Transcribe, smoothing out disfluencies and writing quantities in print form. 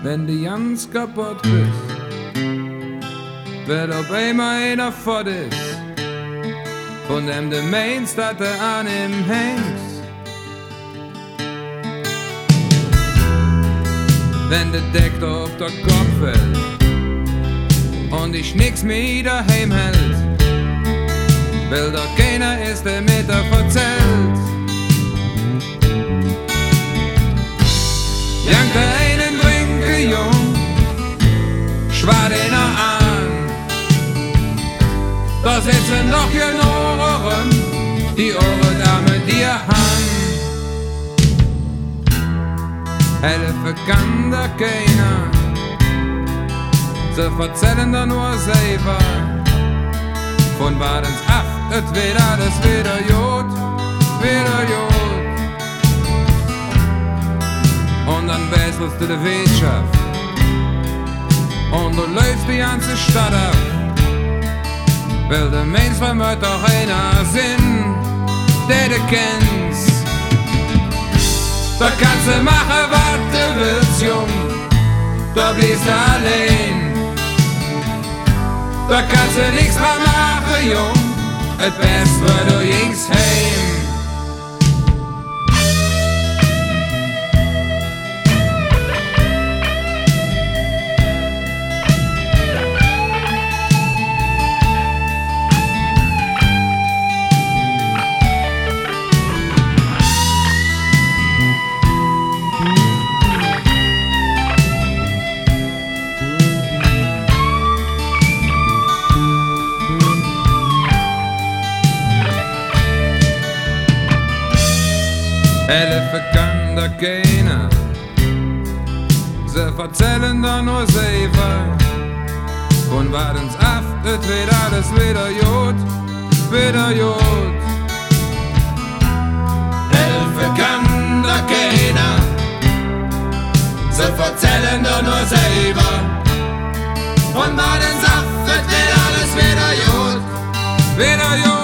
Wenn du ganz kaputt bist, wird auf einmal einer fort ist, von dem du meinst, dass du an ihm hängst. Wenn der Deckel auf der Kopf fällt und dich nix mehr daheim hält, weil doch keiner ist, der mit dir verzählt. Jank der einen Trinke jung, schwar den an, da sitzen noch in Ohren, die Ohren da mit dir han. Helfen kann da keiner, sie verzählen da nur selber. Von Badens ab, et wird alles wieder gut, wieder gut. Und dann wechselst du die Wirtschaft und du läufst die ganze Stadt ab, weil der Mensch vermöcht doch einer Sinn, der du kennst. Da kannst du machen, was du willst, Jung, da bliebst du allein. Da kannst du nichts mehr machen, Jung, et Beste, du gingst heim. Helfen kann da keiner, sie verzählen da nur selber. Von Wadens ab, et wird alles wieder gut, wieder gut. Helfen kann da keiner, sie verzählen da nur selber. Von Wadens ab, et wird alles wieder gut, wieder gut.